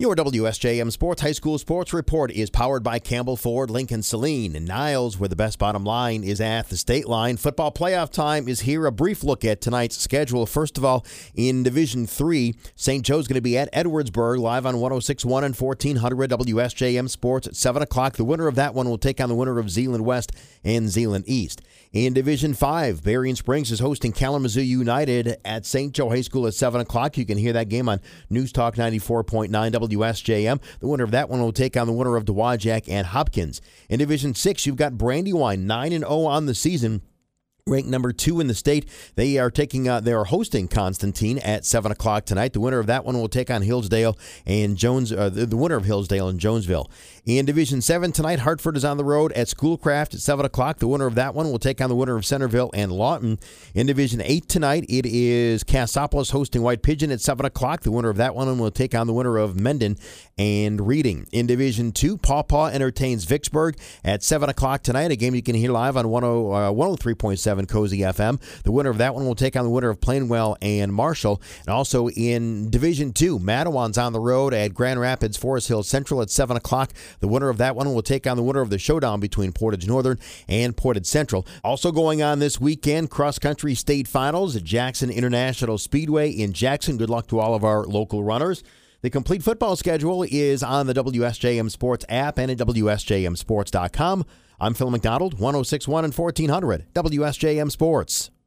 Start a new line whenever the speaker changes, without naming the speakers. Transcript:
Your WSJM Sports High School Sports Report is powered by Campbell Ford, Lincoln Saline, and Niles, where the best bottom line is at the state line. Football playoff time is here. A brief look at tonight's schedule. First of all, in Division 3, St. Joe's going to be at Edwardsburg, live on 106.1 and 1400 WSJM Sports at 7 o'clock. The winner of that one will take on the winner of Zeeland West and Zeeland East. In Division 5, Berrien Springs is hosting Kalamazoo United at St. Joe High School at 7 o'clock. You can hear that game on News Talk 94.9 WSJM. The winner of that one will take on the winner of Dowagiac and Hopkins. In Division 6, you've got Brandywine, 9-0 on the season, ranked number 2 in the state. They are hosting Constantine at 7 o'clock tonight. The winner of that one will take on Hillsdale and the winner of Hillsdale and Jonesville. In Division 7 tonight, Hartford is on the road at Schoolcraft at 7 o'clock. The winner of that one will take on the winner of Centerville and Lawton. In Division 8 tonight, it is Cassopolis hosting White Pigeon at 7 o'clock. The winner of that one will take on the winner of Mendon and Reading. In Division 2, Paw Paw entertains Vicksburg at 7 o'clock tonight, a game you can hear live on 103.7 Cozy FM. The winner of that one will take on the winner of Plainwell and Marshall. And also in Division 2, Madawan's on the road at Grand Rapids Forest Hill Central at 7 o'clock. The winner of that one will take on the winner of the showdown between Portage Northern and Portage Central. Also going on this weekend, cross-country state finals at Jackson International Speedway in Jackson. Good luck to all of our local runners. The complete football schedule is on the WSJM Sports app and at WSJMSports.com. I'm Phil McDonald, 106.1 and 1400 WSJM Sports.